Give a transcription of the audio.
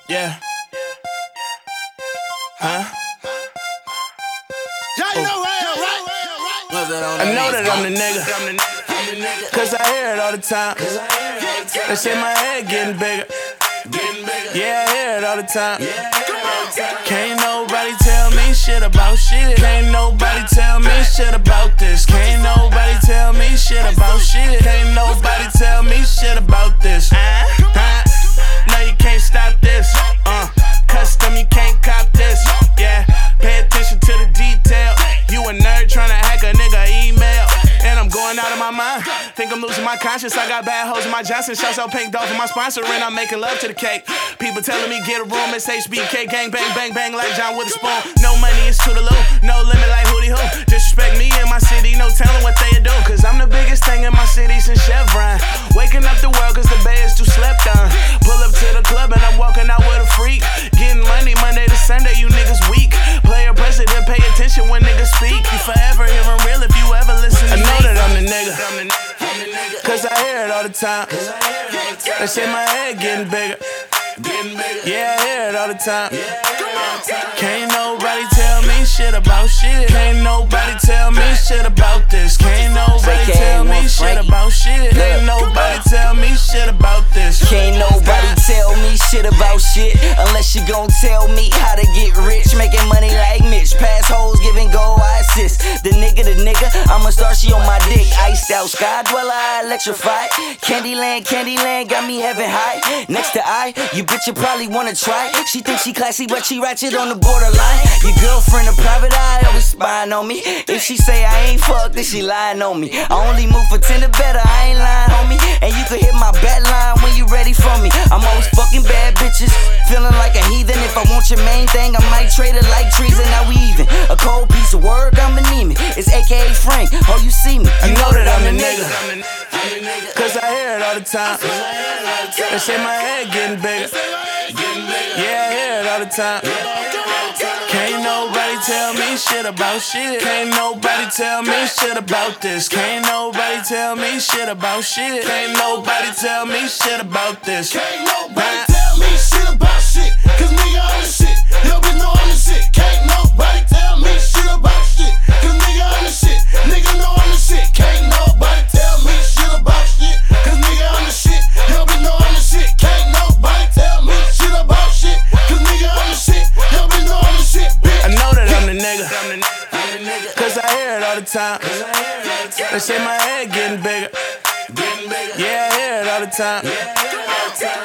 Yeah. Huh? Y'all know who I am, right? I know that I'm the nigga, cause I hear it all the time. They say my head getting bigger. Yeah, I hear it all the time. Can't nobody tell me shit about shit. Can't nobody tell me shit about this. Can't nobody tell me shit about shit. Can't nobody tell me shit about this. No, you can't stop this. Custom, you can't cop this. Yeah, pay attention to the detail. You a nerd tryna hack a nigga email. And I'm going out of my mind. Think I'm losing my conscience. I got bad hoes in my Johnson. Shouts out Pink Dog for my sponsor. And I'm making love to the cake. People telling me get a room. It's HBK. Gang bang bang bang like John with a spoon. No money, it's to the loop. No limit like Hootie Hoo. Disrespect me in my city. No telling what they do. Cause I'm the biggest thing in my city since Chevron. Waking up the world cause the bay is too slept on. Pull up to the club and I'm walking out with a freak. Getting money Monday to Sunday, you niggas weak. Player president, pay attention when niggas speak. You forever hearing real if you ever listen to me. I know that I'm the nigga, cause I hear it all the time. They say my head getting bigger. Yeah, I hear it all the time. Can't nobody tell me shit about shit. Can't nobody tell me shit about this. Can't nobody tell me shit about shit. Can't nobody tell me shit about this. Can't nobody tell me shit about shit unless you gon' tell me how to get rich. Making money like Mitch. Pass hoes, giving goal, I assist. The nigga, I'ma start, she on my dick. Iced out, sky dweller, I electrified. Candyland, got me heaven high. Next to I, you bitch, you probably wanna try. She thinks she classy, but she ratchet on the borderline. Your girlfriend, a private eye, always spying on me. If she say I ain't fucked, then she lying on me. I only move for 10 or better, I ain't lying, homie. And you can hit my bat line when you ready for me. I'm always fucking bad bitches, feeling like a heathen. If I want your main thing, I might trade it like treason. Now we even. A cold piece of work, I'm anemic. It's AKA Frank, oh you see me. You know that I'm the nigga, cause I hear it all the time. They say my head getting bigger. Yeah, I hear it all the time. Can't nobody tell me shit about shit. Can't nobody tell me shit about this. Can't nobody tell me shit about shit. Can't nobody tell me shit about this. Can't nobody tell me shit about shit. Cause nigga, I'm the shit. Hell, bitch, know I'm the shit. Can't nobody tell me shit about shit. Cause nigga, I'm the shit. Nigga, know I'm the shit. Can't nobody tell me shit about shit. Cause nigga, I'm the shit. Hell, bitch, know I'm the shit. Can't nobody tell me shit about shit. Cause nigga, I'm the shit. Hell, bitch, know I'm the shit. I know that I'm the nigga, cause I hear it all the time. They say my head getting bigger. Yeah, I hear it all the time.